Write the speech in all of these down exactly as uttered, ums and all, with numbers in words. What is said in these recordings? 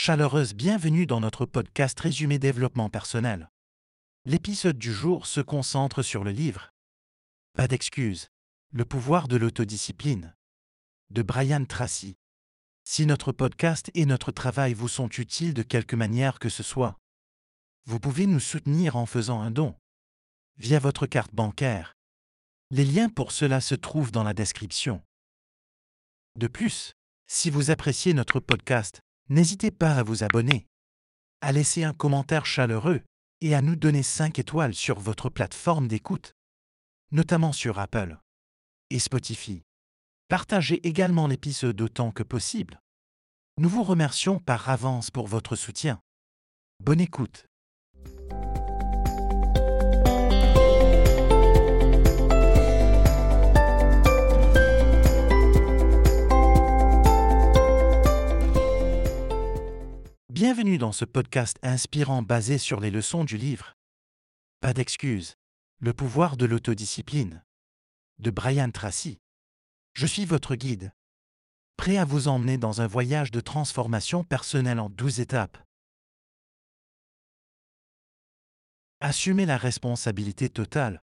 Chaleureuse bienvenue dans notre podcast Résumé développement personnel. L'épisode du jour se concentre sur le livre Pas d'excuses, le pouvoir de l'autodiscipline de Brian Tracy. Si notre podcast et notre travail vous sont utiles de quelque manière que ce soit, vous pouvez nous soutenir en faisant un don via votre carte bancaire. Les liens pour cela se trouvent dans la description. De plus, si vous appréciez notre podcast, n'hésitez pas à vous abonner, à laisser un commentaire chaleureux et à nous donner cinq étoiles sur votre plateforme d'écoute, notamment sur Apple et Spotify. Partagez également l'épisode autant que possible. Nous vous remercions par avance pour votre soutien. Bonne écoute. Bienvenue dans ce podcast inspirant basé sur les leçons du livre Pas d'excuses, le pouvoir de l'autodiscipline de Brian Tracy. Je suis votre guide, prêt à vous emmener dans un voyage de transformation personnelle en douze étapes. Assumez la responsabilité totale.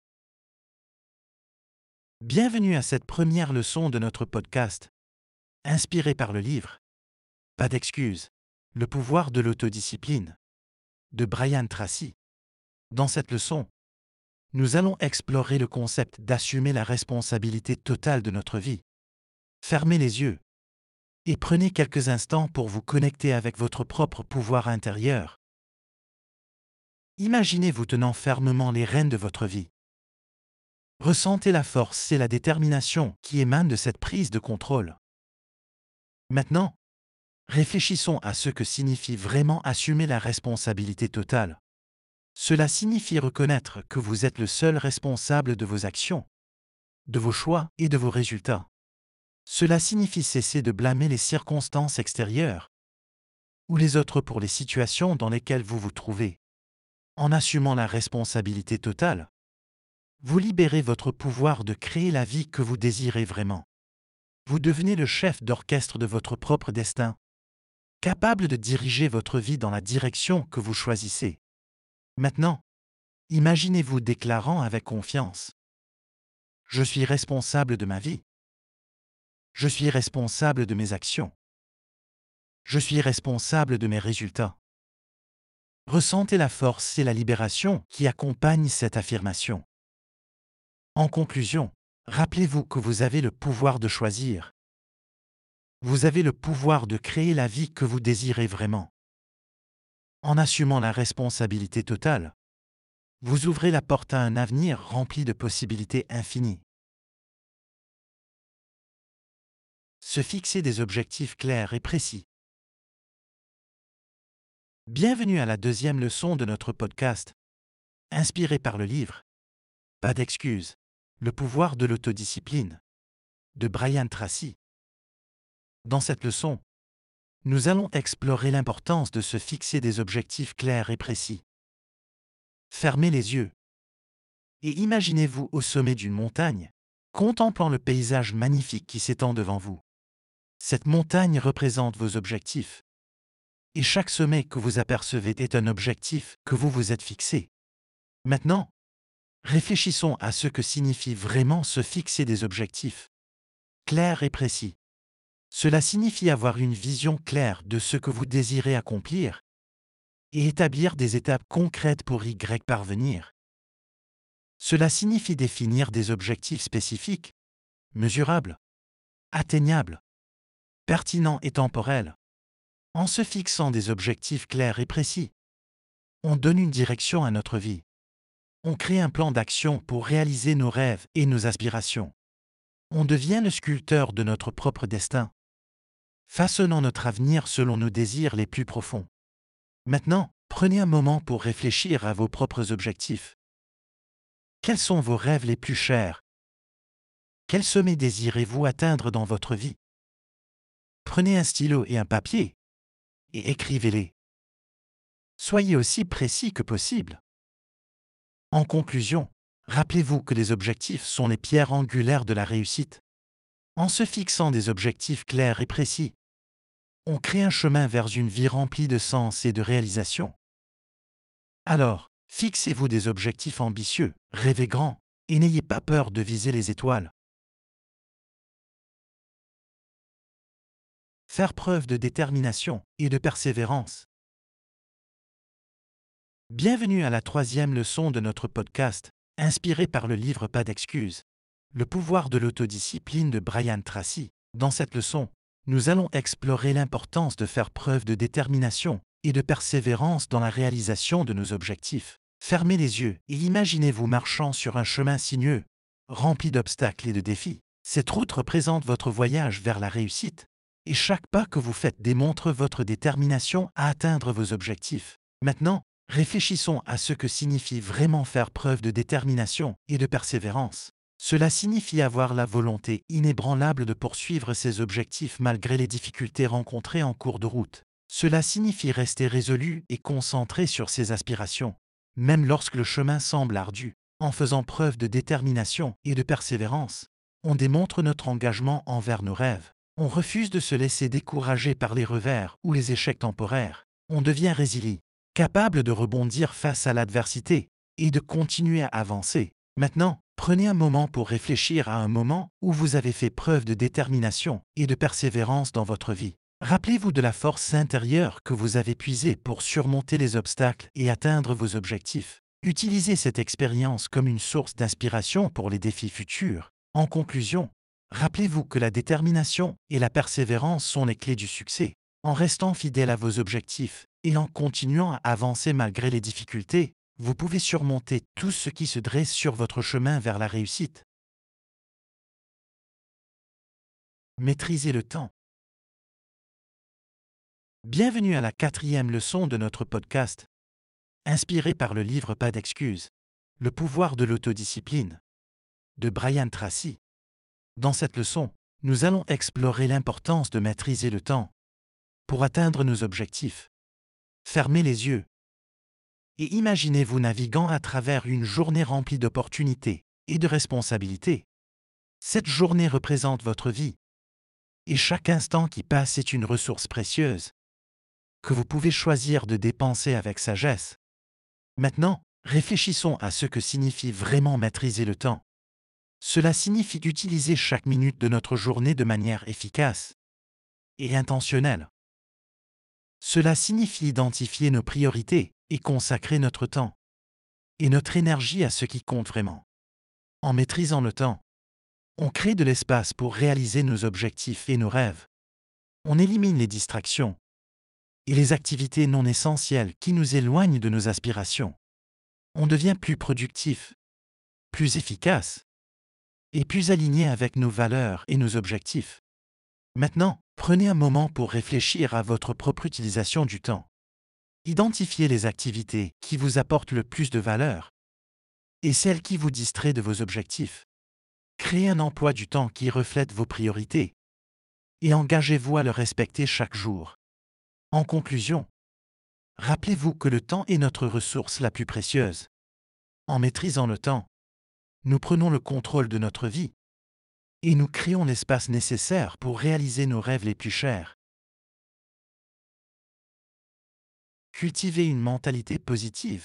Bienvenue à cette première leçon de notre podcast, inspirée par le livre Pas d'excuses, le pouvoir de l'autodiscipline de Brian Tracy. Dans cette leçon, nous allons explorer le concept d'assumer la responsabilité totale de notre vie. Fermez les yeux et prenez quelques instants pour vous connecter avec votre propre pouvoir intérieur. Imaginez-vous tenant fermement les rênes de votre vie. Ressentez la force et la détermination qui émanent de cette prise de contrôle. Maintenant, réfléchissons à ce que signifie vraiment assumer la responsabilité totale. Cela signifie reconnaître que vous êtes le seul responsable de vos actions, de vos choix et de vos résultats. Cela signifie cesser de blâmer les circonstances extérieures ou les autres pour les situations dans lesquelles vous vous trouvez. En assumant la responsabilité totale, vous libérez votre pouvoir de créer la vie que vous désirez vraiment. Vous devenez le chef d'orchestre de votre propre destin, capable de diriger votre vie dans la direction que vous choisissez. Maintenant, imaginez-vous déclarant avec confiance : « Je suis responsable de ma vie. Je suis responsable de mes actions. Je suis responsable de mes résultats. » Ressentez la force et la libération qui accompagnent cette affirmation. En conclusion, rappelez-vous que vous avez le pouvoir de choisir. Vous avez le pouvoir de créer la vie que vous désirez vraiment. En assumant la responsabilité totale, vous ouvrez la porte à un avenir rempli de possibilités infinies. Se fixer des objectifs clairs et précis. Bienvenue à la deuxième leçon de notre podcast, inspirée par le livre Pas d'excuses, le pouvoir de l'autodiscipline de Brian Tracy. Dans cette leçon, nous allons explorer l'importance de se fixer des objectifs clairs et précis. Fermez les yeux et imaginez-vous au sommet d'une montagne, contemplant le paysage magnifique qui s'étend devant vous. Cette montagne représente vos objectifs, et chaque sommet que vous apercevez est un objectif que vous vous êtes fixé. Maintenant, réfléchissons à ce que signifie vraiment se fixer des objectifs clairs et précis. Cela signifie avoir une vision claire de ce que vous désirez accomplir et établir des étapes concrètes pour y parvenir. Cela signifie définir des objectifs spécifiques, mesurables, atteignables, pertinents et temporels. En se fixant des objectifs clairs et précis, on donne une direction à notre vie. On crée un plan d'action pour réaliser nos rêves et nos aspirations. On devient le sculpteur de notre propre destin, façonnant notre avenir selon nos désirs les plus profonds. Maintenant, prenez un moment pour réfléchir à vos propres objectifs. Quels sont vos rêves les plus chers? Quel sommet désirez-vous atteindre dans votre vie? Prenez un stylo et un papier et écrivez-les. Soyez aussi précis que possible. En conclusion, rappelez-vous que les objectifs sont les pierres angulaires de la réussite. En se fixant des objectifs clairs et précis, on crée un chemin vers une vie remplie de sens et de réalisation. Alors, fixez-vous des objectifs ambitieux, rêvez grand, et n'ayez pas peur de viser les étoiles. Faire preuve de détermination et de persévérance. Bienvenue à la troisième leçon de notre podcast, inspiré par le livre Pas d'excuses. Le pouvoir de l'autodiscipline de Brian Tracy. Dans cette leçon, nous allons explorer l'importance de faire preuve de détermination et de persévérance dans la réalisation de nos objectifs. Fermez les yeux et imaginez-vous marchant sur un chemin sinueux, rempli d'obstacles et de défis. Cette route représente votre voyage vers la réussite, et chaque pas que vous faites démontre votre détermination à atteindre vos objectifs. Maintenant, réfléchissons à ce que signifie vraiment faire preuve de détermination et de persévérance. Cela signifie avoir la volonté inébranlable de poursuivre ses objectifs malgré les difficultés rencontrées en cours de route. Cela signifie rester résolu et concentré sur ses aspirations, même lorsque le chemin semble ardu. En faisant preuve de détermination et de persévérance, on démontre notre engagement envers nos rêves. On refuse de se laisser décourager par les revers ou les échecs temporaires. On devient résilient, capable de rebondir face à l'adversité et de continuer à avancer. Maintenant, prenez un moment pour réfléchir à un moment où vous avez fait preuve de détermination et de persévérance dans votre vie. Rappelez-vous de la force intérieure que vous avez puisée pour surmonter les obstacles et atteindre vos objectifs. Utilisez cette expérience comme une source d'inspiration pour les défis futurs. En conclusion, rappelez-vous que la détermination et la persévérance sont les clés du succès. En restant fidèle à vos objectifs et en continuant à avancer malgré les difficultés, vous pouvez surmonter tout ce qui se dresse sur votre chemin vers la réussite. Maîtrisez le temps. Bienvenue à la quatrième leçon de notre podcast, inspiré par le livre Pas d'excuses. Le pouvoir de l'autodiscipline de Brian Tracy. Dans cette leçon, nous allons explorer l'importance de maîtriser le temps pour atteindre nos objectifs. Fermez les yeux et imaginez-vous naviguant à travers une journée remplie d'opportunités et de responsabilités. Cette journée représente votre vie, et chaque instant qui passe est une ressource précieuse que vous pouvez choisir de dépenser avec sagesse. Maintenant, réfléchissons à ce que signifie vraiment maîtriser le temps. Cela signifie utiliser chaque minute de notre journée de manière efficace et intentionnelle. Cela signifie identifier nos priorités et consacrer notre temps et notre énergie à ce qui compte vraiment. En maîtrisant le temps, on crée de l'espace pour réaliser nos objectifs et nos rêves. On élimine les distractions et les activités non essentielles qui nous éloignent de nos aspirations. On devient plus productif, plus efficace et plus aligné avec nos valeurs et nos objectifs. Maintenant, prenez un moment pour réfléchir à votre propre utilisation du temps. Identifiez les activités qui vous apportent le plus de valeur et celles qui vous distraient de vos objectifs. Créez un emploi du temps qui reflète vos priorités et engagez-vous à le respecter chaque jour. En conclusion, rappelez-vous que le temps est notre ressource la plus précieuse. En maîtrisant le temps, nous prenons le contrôle de notre vie et nous créons l'espace nécessaire pour réaliser nos rêves les plus chers. Cultivez une mentalité positive.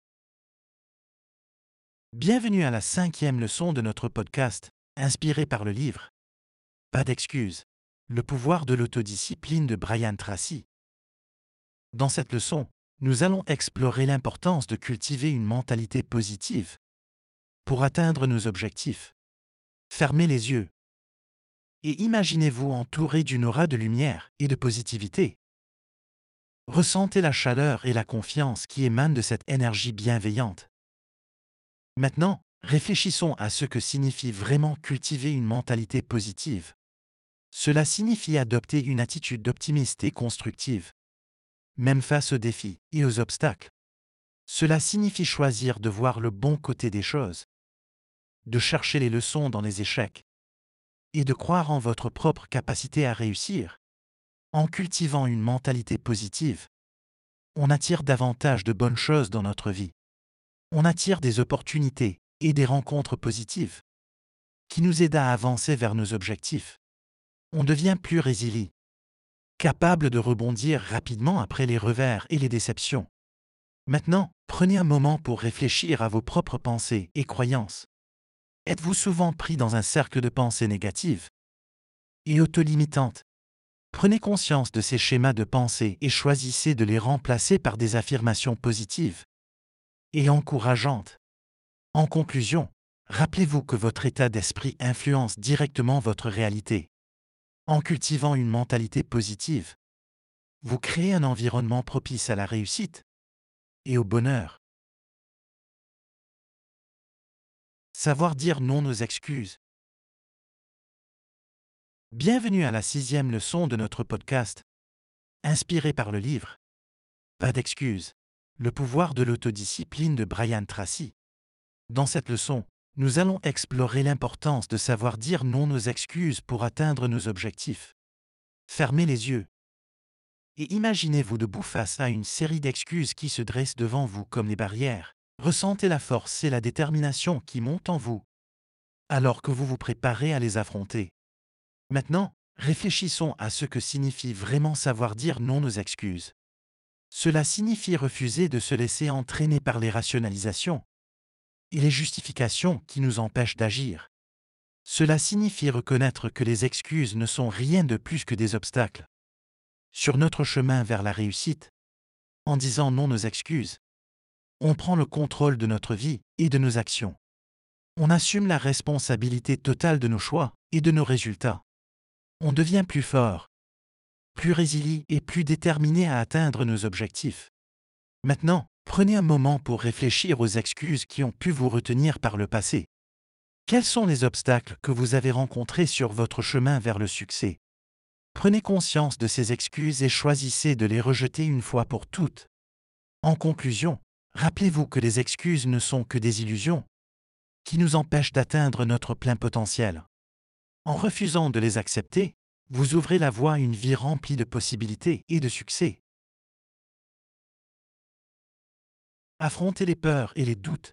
Bienvenue à la cinquième leçon de notre podcast, inspiré par le livre Pas d'excuses. Le pouvoir de l'autodiscipline de Brian Tracy. Dans cette leçon, nous allons explorer l'importance de cultiver une mentalité positive pour atteindre nos objectifs. Fermez les yeux et imaginez-vous entouré d'une aura de lumière et de positivité. Ressentez la chaleur et la confiance qui émanent de cette énergie bienveillante. Maintenant, réfléchissons à ce que signifie vraiment cultiver une mentalité positive. Cela signifie adopter une attitude optimiste et constructive, même face aux défis et aux obstacles. Cela signifie choisir de voir le bon côté des choses, de chercher les leçons dans les échecs et de croire en votre propre capacité à réussir. En cultivant une mentalité positive, on attire davantage de bonnes choses dans notre vie. On attire des opportunités et des rencontres positives qui nous aident à avancer vers nos objectifs. On devient plus résilient capable de rebondir rapidement après les revers et les déceptions. Maintenant, prenez un moment pour réfléchir à vos propres pensées et croyances. Êtes-vous souvent pris dans un cercle de pensées négatives et autolimitantes? Prenez conscience de ces schémas de pensée et choisissez de les remplacer par des affirmations positives et encourageantes. En conclusion, rappelez-vous que votre état d'esprit influence directement votre réalité. En cultivant une mentalité positive, vous créez un environnement propice à la réussite et au bonheur. Savoir dire non aux excuses. Bienvenue à la sixième leçon de notre podcast, inspiré par le livre Pas d'excuses. Le pouvoir de l'autodiscipline de Brian Tracy. Dans cette leçon, nous allons explorer l'importance de savoir dire non aux excuses pour atteindre nos objectifs. Fermez les yeux et imaginez-vous debout face à une série d'excuses qui se dressent devant vous comme des barrières. Ressentez la force et la détermination qui montent en vous, alors que vous vous préparez à les affronter. Maintenant, réfléchissons à ce que signifie vraiment savoir dire non aux excuses. Cela signifie refuser de se laisser entraîner par les rationalisations et les justifications qui nous empêchent d'agir. Cela signifie reconnaître que les excuses ne sont rien de plus que des obstacles sur notre chemin vers la réussite. En disant non aux excuses, on prend le contrôle de notre vie et de nos actions. On assume la responsabilité totale de nos choix et de nos résultats. On devient plus fort, plus résilient et plus déterminé à atteindre nos objectifs. Maintenant, prenez un moment pour réfléchir aux excuses qui ont pu vous retenir par le passé. Quels sont les obstacles que vous avez rencontrés sur votre chemin vers le succès? Prenez conscience de ces excuses et choisissez de les rejeter une fois pour toutes. En conclusion, rappelez-vous que les excuses ne sont que des illusions qui nous empêchent d'atteindre notre plein potentiel. En refusant de les accepter, vous ouvrez la voie à une vie remplie de possibilités et de succès. Affrontez les peurs et les doutes.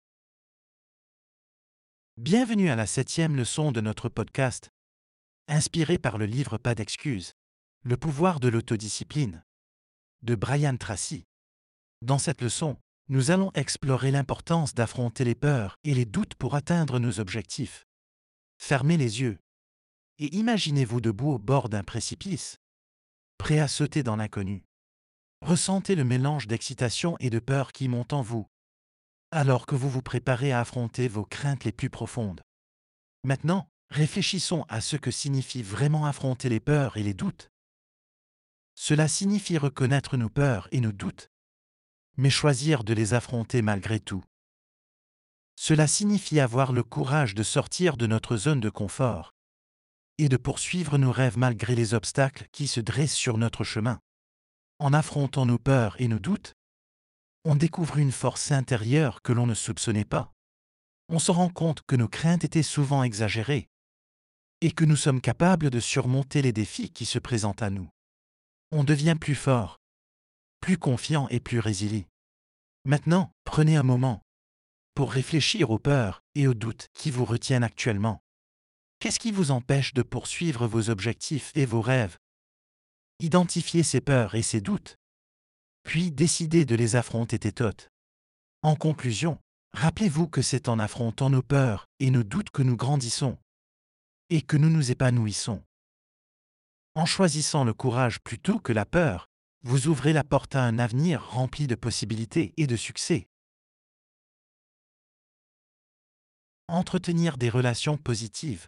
Bienvenue à la septième leçon de notre podcast, inspiré par le livre Pas d'excuses. Le pouvoir de l'autodiscipline de Brian Tracy. Dans cette leçon, nous allons explorer l'importance d'affronter les peurs et les doutes pour atteindre nos objectifs. Fermez les yeux et imaginez-vous debout au bord d'un précipice, prêt à sauter dans l'inconnu. Ressentez le mélange d'excitation et de peur qui monte en vous, alors que vous vous préparez à affronter vos craintes les plus profondes. Maintenant, réfléchissons à ce que signifie vraiment affronter les peurs et les doutes. Cela signifie reconnaître nos peurs et nos doutes, mais choisir de les affronter malgré tout. Cela signifie avoir le courage de sortir de notre zone de confort et de poursuivre nos rêves malgré les obstacles qui se dressent sur notre chemin. En affrontant nos peurs et nos doutes, on découvre une force intérieure que l'on ne soupçonnait pas. On se rend compte que nos craintes étaient souvent exagérées et que nous sommes capables de surmonter les défis qui se présentent à nous. On devient plus fort, plus confiant et plus résilient. Maintenant, prenez un moment pour réfléchir aux peurs et aux doutes qui vous retiennent actuellement. Qu'est-ce qui vous empêche de poursuivre vos objectifs et vos rêves? Identifiez ces peurs et ces doutes, puis décidez de les affronter tête-haute. En conclusion, rappelez-vous que c'est en affrontant nos peurs et nos doutes que nous grandissons et que nous nous épanouissons. En choisissant le courage plutôt que la peur, vous ouvrez la porte à un avenir rempli de possibilités et de succès. Entretenir des relations positives.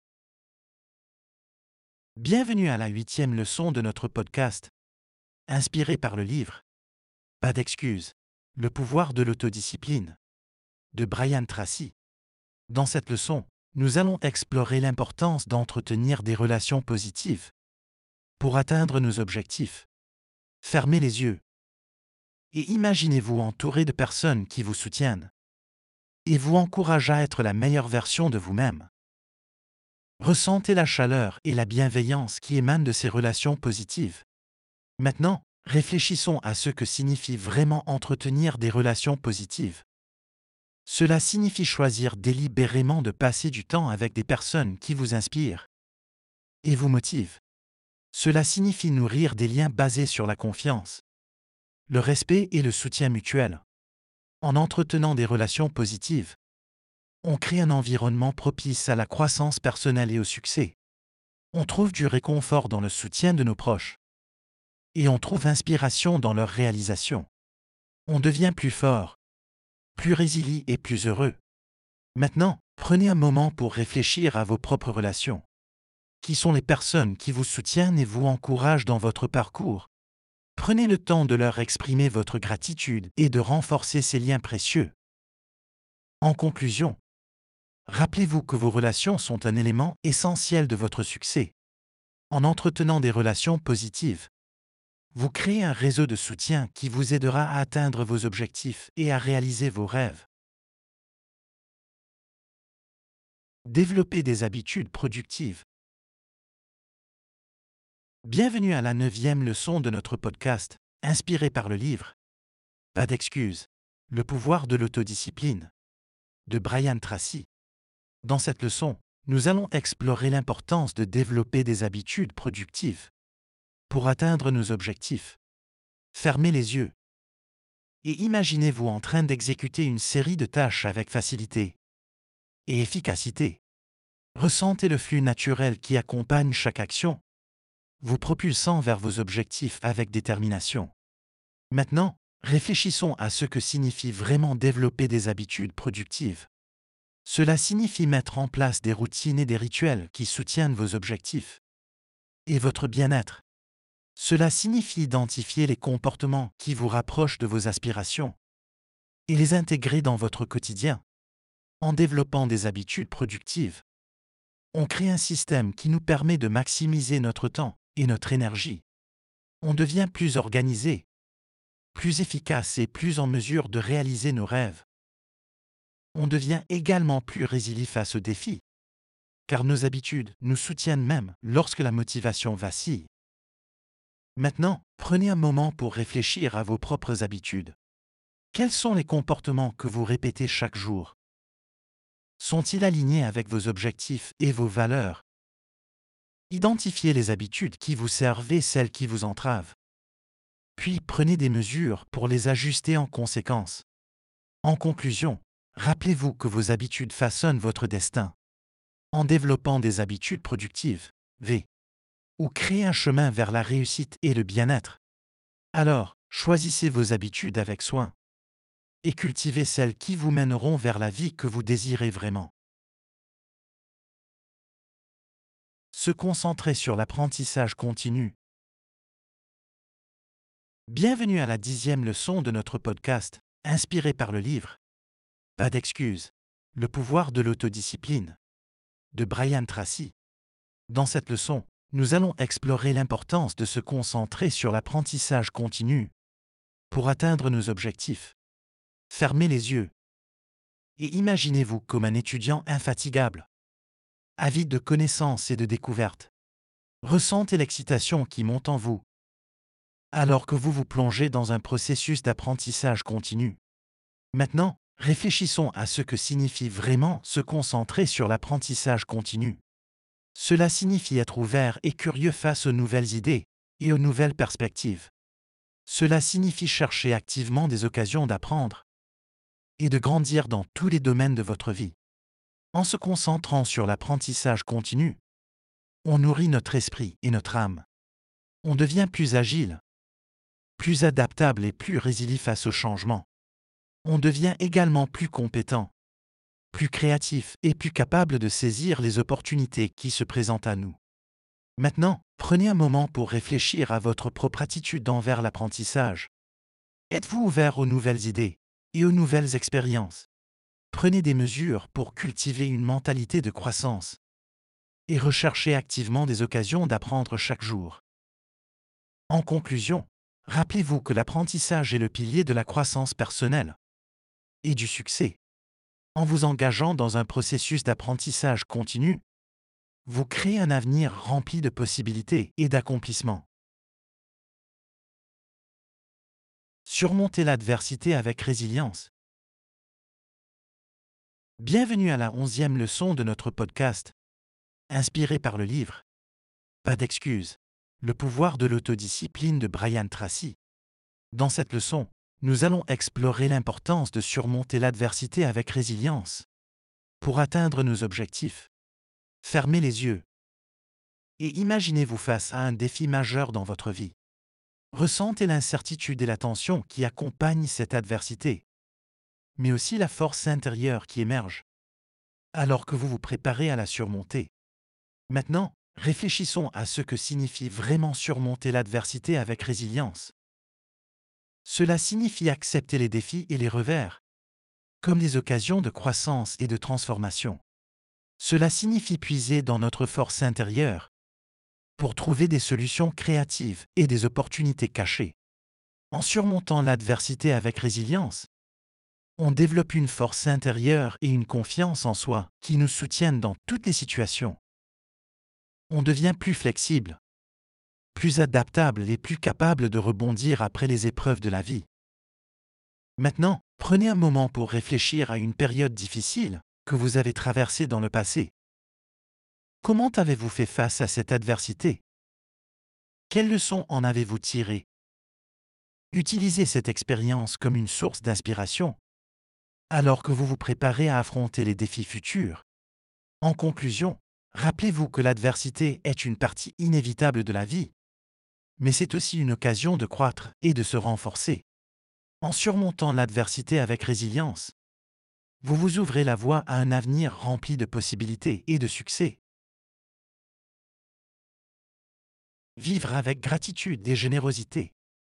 Bienvenue à la huitième leçon de notre podcast, inspiré par le livre Pas d'excuses. Le pouvoir de l'autodiscipline de Brian Tracy. Dans cette leçon, nous allons explorer l'importance d'entretenir des relations positives pour atteindre nos objectifs. Fermez les yeux et imaginez-vous entouré de personnes qui vous soutiennent et vous encouragent à être la meilleure version de vous-même. Ressentez la chaleur et la bienveillance qui émanent de ces relations positives. Maintenant, réfléchissons à ce que signifie vraiment entretenir des relations positives. Cela signifie choisir délibérément de passer du temps avec des personnes qui vous inspirent et vous motivent. Cela signifie nourrir des liens basés sur la confiance, le respect et le soutien mutuel. En entretenant des relations positives, on crée un environnement propice à la croissance personnelle et au succès. On trouve du réconfort dans le soutien de nos proches. Et on trouve inspiration dans leur réalisation. On devient plus fort, plus résilient et plus heureux. Maintenant, prenez un moment pour réfléchir à vos propres relations. Qui sont les personnes qui vous soutiennent et vous encouragent dans votre parcours? Prenez le temps de leur exprimer votre gratitude et de renforcer ces liens précieux. En conclusion, rappelez-vous que vos relations sont un élément essentiel de votre succès. En entretenant des relations positives, vous créez un réseau de soutien qui vous aidera à atteindre vos objectifs et à réaliser vos rêves. Développer des habitudes productives. Bienvenue à la neuvième leçon de notre podcast, inspiré par le livre « Pas d'excuses, le pouvoir de l'autodiscipline » de Brian Tracy. Dans cette leçon, nous allons explorer l'importance de développer des habitudes productives pour atteindre nos objectifs. Fermez les yeux et imaginez-vous en train d'exécuter une série de tâches avec facilité et efficacité. Ressentez le flux naturel qui accompagne chaque action, vous propulsant vers vos objectifs avec détermination. Maintenant, réfléchissons à ce que signifie vraiment développer des habitudes productives. Cela signifie mettre en place des routines et des rituels qui soutiennent vos objectifs et votre bien-être. Cela signifie identifier les comportements qui vous rapprochent de vos aspirations et les intégrer dans votre quotidien. En développant des habitudes productives, on crée un système qui nous permet de maximiser notre temps et notre énergie. On devient plus organisé, plus efficace et plus en mesure de réaliser nos rêves. On devient également plus résilient face aux défis, car nos habitudes nous soutiennent même lorsque la motivation vacille. Maintenant, prenez un moment pour réfléchir à vos propres habitudes. Quels sont les comportements que vous répétez chaque jour? Sont-ils alignés avec vos objectifs et vos valeurs? Identifiez les habitudes qui vous servent et celles qui vous entravent. Puis prenez des mesures pour les ajuster en conséquence. En conclusion, rappelez-vous que vos habitudes façonnent votre destin. En développant des habitudes productives, V, ou créez un chemin vers la réussite et le bien-être. Alors, choisissez vos habitudes avec soin et cultivez celles qui vous mèneront vers la vie que vous désirez vraiment. Se concentrer sur l'apprentissage continu. Bienvenue à la dixième leçon de notre podcast, inspiré par le livre « Pas d'excuses, le pouvoir de l'autodiscipline » de Brian Tracy. Dans cette leçon, nous allons explorer l'importance de se concentrer sur l'apprentissage continu pour atteindre nos objectifs. Fermez les yeux et imaginez-vous comme un étudiant infatigable, avide de connaissances et de découvertes. Ressentez l'excitation qui monte en vous alors que vous vous plongez dans un processus d'apprentissage continu. Maintenant, réfléchissons à ce que signifie vraiment se concentrer sur l'apprentissage continu. Cela signifie être ouvert et curieux face aux nouvelles idées et aux nouvelles perspectives. Cela signifie chercher activement des occasions d'apprendre et de grandir dans tous les domaines de votre vie. En se concentrant sur l'apprentissage continu, on nourrit notre esprit et notre âme. On devient plus agile, plus adaptable et plus résilient face au changement. On devient également plus compétent, plus créatif et plus capable de saisir les opportunités qui se présentent à nous. Maintenant, prenez un moment pour réfléchir à votre propre attitude envers l'apprentissage. Êtes-vous ouvert aux nouvelles idées et aux nouvelles expériences? Prenez des mesures pour cultiver une mentalité de croissance et recherchez activement des occasions d'apprendre chaque jour. En conclusion, rappelez-vous que l'apprentissage est le pilier de la croissance personnelle et du succès. En vous engageant dans un processus d'apprentissage continu, vous créez un avenir rempli de possibilités et d'accomplissements. Surmonter l'adversité avec résilience. Bienvenue à la onzième leçon de notre podcast, inspiré par le livre « Pas d'excuses, Le pouvoir de l'autodiscipline de Brian Tracy. Dans cette leçon, nous allons explorer l'importance de surmonter l'adversité avec résilience pour atteindre nos objectifs. Fermez les yeux et imaginez-vous face à un défi majeur dans votre vie. Ressentez l'incertitude et la tension qui accompagnent cette adversité, mais aussi la force intérieure qui émerge alors que vous vous préparez à la surmonter. Maintenant, réfléchissons à ce que signifie vraiment surmonter l'adversité avec résilience. Cela signifie accepter les défis et les revers comme des occasions de croissance et de transformation. Cela signifie puiser dans notre force intérieure pour trouver des solutions créatives et des opportunités cachées. En surmontant l'adversité avec résilience, on développe une force intérieure et une confiance en soi qui nous soutiennent dans toutes les situations. On devient plus flexible, plus adaptable et plus capable de rebondir après les épreuves de la vie. Maintenant, prenez un moment pour réfléchir à une période difficile que vous avez traversée dans le passé. Comment avez-vous fait face à cette adversité? Quelles leçons en avez-vous tirées? Utilisez cette expérience comme une source d'inspiration alors que vous vous préparez à affronter les défis futurs. En conclusion, rappelez-vous que l'adversité est une partie inévitable de la vie, mais c'est aussi une occasion de croître et de se renforcer. En surmontant l'adversité avec résilience, vous vous ouvrez la voie à un avenir rempli de possibilités et de succès. Vivre avec gratitude et générosité.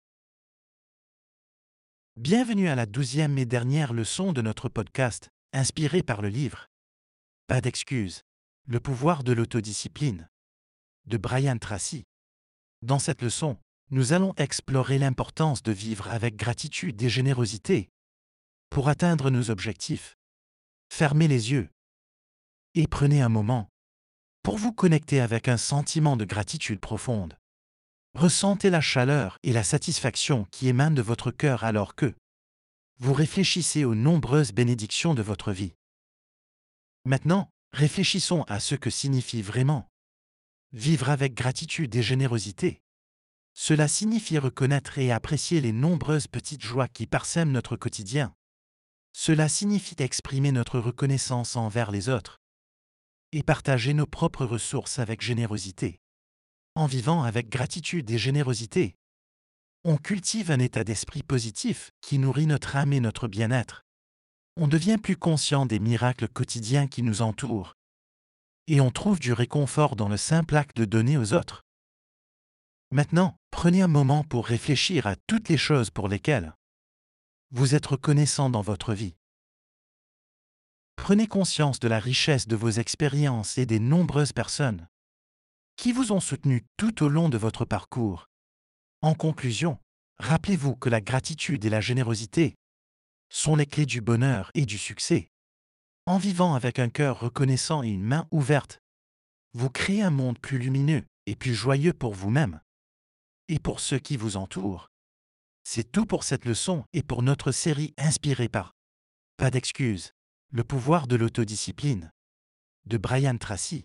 Bienvenue à la douzième et dernière leçon de notre podcast, inspiré par le livre « Pas d'excuses, le pouvoir de l'autodiscipline » de Brian Tracy. Dans cette leçon, nous allons explorer l'importance de vivre avec gratitude et générosité pour atteindre nos objectifs. Fermez les yeux et prenez un moment pour vous connecter avec un sentiment de gratitude profonde. Ressentez la chaleur et la satisfaction qui émanent de votre cœur alors que vous réfléchissez aux nombreuses bénédictions de votre vie. Maintenant, réfléchissons à ce que signifie vraiment vivre avec gratitude et générosité. Cela signifie reconnaître et apprécier les nombreuses petites joies qui parsèment notre quotidien. Cela signifie exprimer notre reconnaissance envers les autres et partager nos propres ressources avec générosité. En vivant avec gratitude et générosité, on cultive un état d'esprit positif qui nourrit notre âme et notre bien-être. On devient plus conscient des miracles quotidiens qui nous entourent et on trouve du réconfort dans le simple acte de donner aux autres. Maintenant, prenez un moment pour réfléchir à toutes les choses pour lesquelles vous êtes reconnaissant dans votre vie. Prenez conscience de la richesse de vos expériences et des nombreuses personnes qui vous ont soutenu tout au long de votre parcours. En conclusion, rappelez-vous que la gratitude et la générosité sont les clés du bonheur et du succès. En vivant avec un cœur reconnaissant et une main ouverte, vous créez un monde plus lumineux et plus joyeux pour vous-même et pour ceux qui vous entourent. C'est tout pour cette leçon et pour notre série inspirée par Pas d'excuses, le pouvoir de l'autodiscipline de Brian Tracy.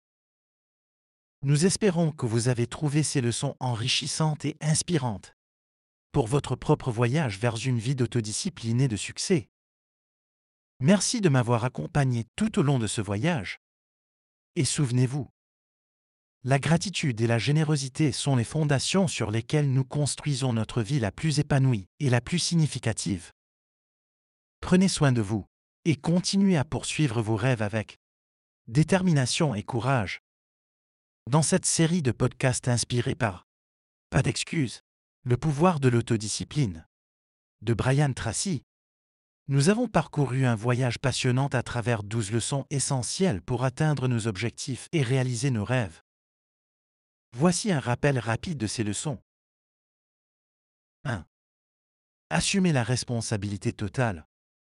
Nous espérons que vous avez trouvé ces leçons enrichissantes et inspirantes pour votre propre voyage vers une vie d'autodiscipline et de succès. Merci de m'avoir accompagné tout au long de ce voyage. Et souvenez-vous, la gratitude et la générosité sont les fondations sur lesquelles nous construisons notre vie la plus épanouie et la plus significative. Prenez soin de vous et continuez à poursuivre vos rêves avec détermination et courage. Dans cette série de podcasts inspirés par Pas d'excuses, le pouvoir de l'autodiscipline de Brian Tracy, nous avons parcouru un voyage passionnant à travers douze leçons essentielles pour atteindre nos objectifs et réaliser nos rêves. Voici un rappel rapide de ces leçons. un. Assumer la responsabilité totale.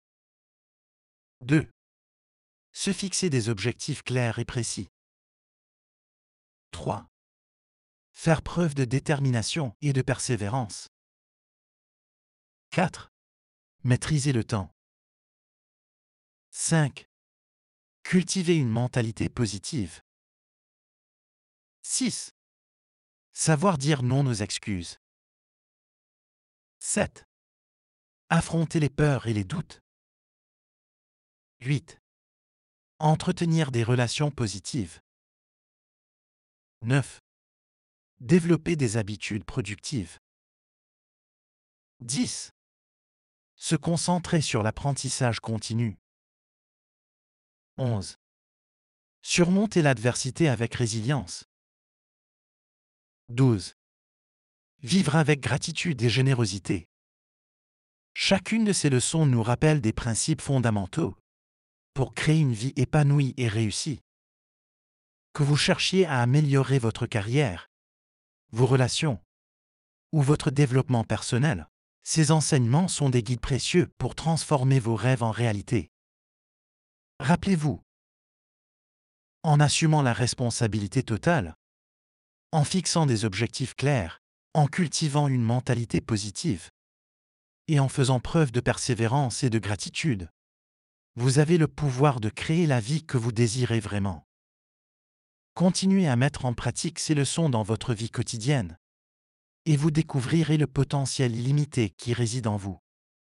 deux. Se fixer des objectifs clairs et précis. trois. Faire preuve de détermination et de persévérance. quatre. Maîtriser le temps. cinq. Cultiver une mentalité positive. six. Savoir dire non aux excuses. sept. Affronter les peurs et les doutes. huit. Entretenir des relations positives. neuf. Développer des habitudes productives. dix. Se concentrer sur l'apprentissage continu. onze. Surmonter l'adversité avec résilience. douze. Vivre avec gratitude et générosité. Chacune de ces leçons nous rappelle des principes fondamentaux pour créer une vie épanouie et réussie. Que vous cherchiez à améliorer votre carrière, vos relations ou votre développement personnel, ces enseignements sont des guides précieux pour transformer vos rêves en réalité. Rappelez-vous, en assumant la responsabilité totale, en fixant des objectifs clairs, en cultivant une mentalité positive et en faisant preuve de persévérance et de gratitude, vous avez le pouvoir de créer la vie que vous désirez vraiment. Continuez à mettre en pratique ces leçons dans votre vie quotidienne et vous découvrirez le potentiel illimité qui réside en vous.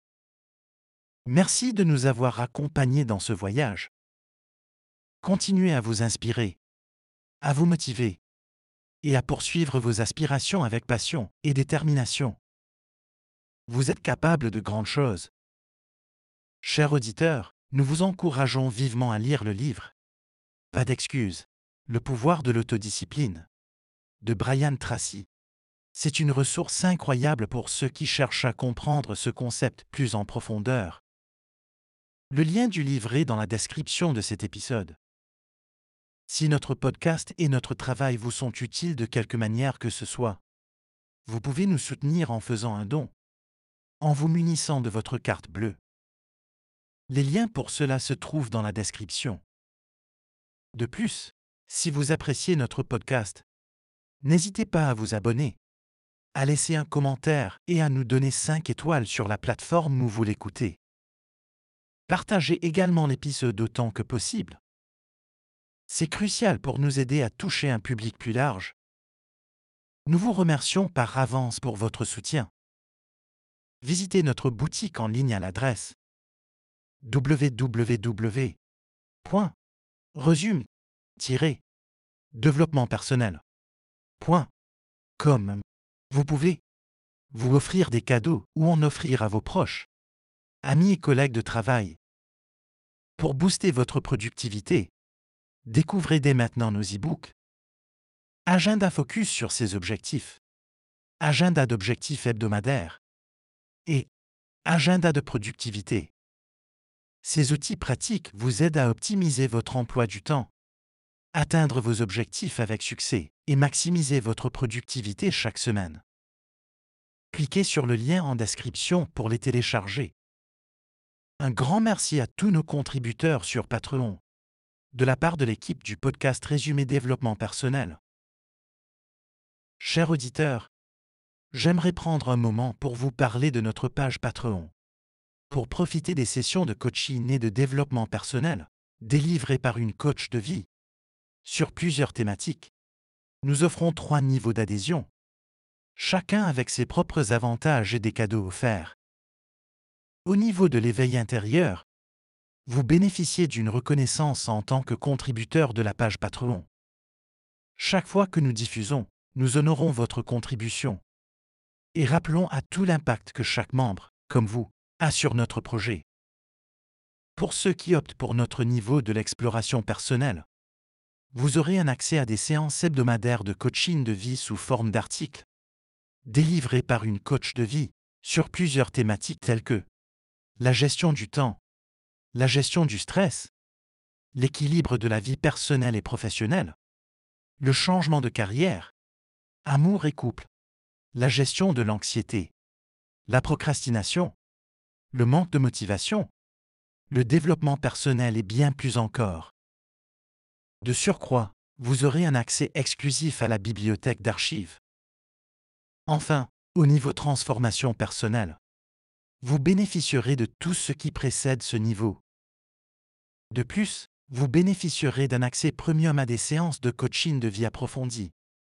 Merci de nous avoir accompagnés dans ce voyage. Continuez à vous inspirer, à vous motiver et à poursuivre vos aspirations avec passion et détermination. Vous êtes capable de grandes choses. Chers auditeurs, nous vous encourageons vivement à lire le livre « Pas d'excuses, le pouvoir de l'autodiscipline » de Brian Tracy. C'est une ressource incroyable pour ceux qui cherchent à comprendre ce concept plus en profondeur. Le lien du livre est dans la description de cet épisode. Si notre podcast et notre travail vous sont utiles de quelque manière que ce soit, vous pouvez nous soutenir en faisant un don, en vous munissant de votre carte bleue. Les liens pour cela se trouvent dans la description. De plus, si vous appréciez notre podcast, n'hésitez pas à vous abonner, à laisser un commentaire et à nous donner cinq étoiles sur la plateforme où vous l'écoutez. Partagez également l'épisode autant que possible. C'est crucial pour nous aider à toucher un public plus large. Nous vous remercions par avance pour votre soutien. Visitez notre boutique en ligne à l'adresse w w w point resume tiret développement personnel point com. Vous pouvez vous offrir des cadeaux ou en offrir à vos proches, amis et collègues de travail. Pour booster votre productivité, découvrez dès maintenant nos e-books. Agenda focus sur ses objectifs, agenda d'objectifs hebdomadaires et agenda de productivité. Ces outils pratiques vous aident à optimiser votre emploi du temps, atteindre vos objectifs avec succès et maximiser votre productivité chaque semaine. Cliquez sur le lien en description pour les télécharger. Un grand merci à tous nos contributeurs sur Patreon, de la part de l'équipe du podcast Résumé Développement Personnel. Chers auditeurs, j'aimerais prendre un moment pour vous parler de notre page Patreon. Pour profiter des sessions de coaching et de développement personnel, délivrées par une coach de vie, sur plusieurs thématiques, nous offrons trois niveaux d'adhésion, chacun avec ses propres avantages et des cadeaux offerts. Au niveau de l'éveil intérieur, vous bénéficiez d'une reconnaissance en tant que contributeur de la page Patreon. Chaque fois que nous diffusons, nous honorons votre contribution et rappelons à tout l'impact que chaque membre, comme vous, a sur notre projet. Pour ceux qui optent pour notre niveau de l'exploration personnelle, vous aurez un accès à des séances hebdomadaires de coaching de vie sous forme d'articles, délivrés par une coach de vie, sur plusieurs thématiques telles que la gestion du temps, la gestion du stress, l'équilibre de la vie personnelle et professionnelle, le changement de carrière, amour et couple, la gestion de l'anxiété, la procrastination, le manque de motivation, le développement personnel et bien plus encore. De surcroît, vous aurez un accès exclusif à la bibliothèque d'archives. Enfin, au niveau transformation personnelle, vous bénéficierez de tout ce qui précède ce niveau. De plus, vous bénéficierez d'un accès premium à des séances de coaching de vie approfondie.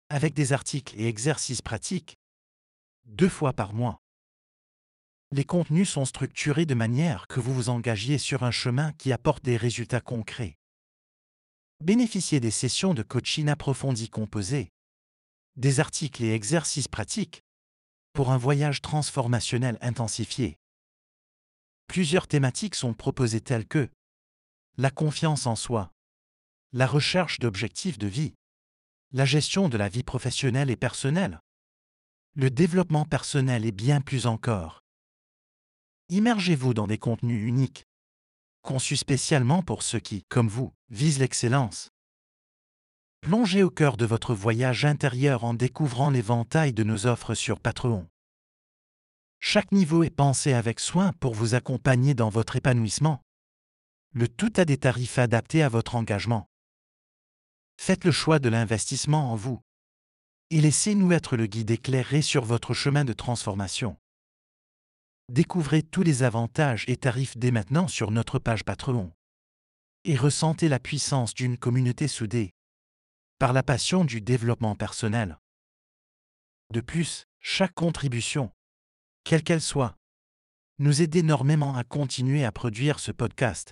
avec des articles et exercices pratiques, deux fois par mois. Les contenus sont structurés de manière que vous vous engagiez sur un chemin qui apporte des résultats concrets. Bénéficiez des sessions de coaching approfondi composées, des articles et exercices pratiques, pour un voyage transformationnel intensifié. Plusieurs thématiques sont proposées telles que la confiance en soi, la recherche d'objectifs de vie, la gestion de la vie professionnelle et personnelle, le développement personnel et bien plus encore. Immergez-vous dans des contenus uniques, conçus spécialement pour ceux qui, comme vous, visent l'excellence. Plongez au cœur de votre voyage intérieur en découvrant l'éventail de nos offres sur Patreon. Chaque niveau est pensé avec soin pour vous accompagner dans votre épanouissement. Le tout à des tarifs adaptés à votre engagement. Faites le choix de l'investissement en vous et laissez-nous être le guide éclairé sur votre chemin de transformation. Découvrez tous les avantages et tarifs dès maintenant sur notre page Patreon. Et ressentez la puissance d'une communauté soudée par la passion du développement personnel. De plus, chaque contribution, quelle qu'elle soit, nous aide énormément à continuer à produire ce podcast.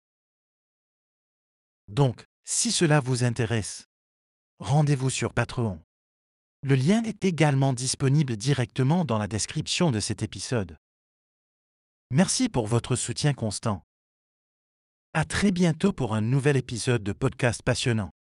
Donc, si cela vous intéresse, rendez-vous sur Patreon. Le lien est également disponible directement dans la description de cet épisode. Merci pour votre soutien constant. À très bientôt pour un nouvel épisode de podcast passionnant.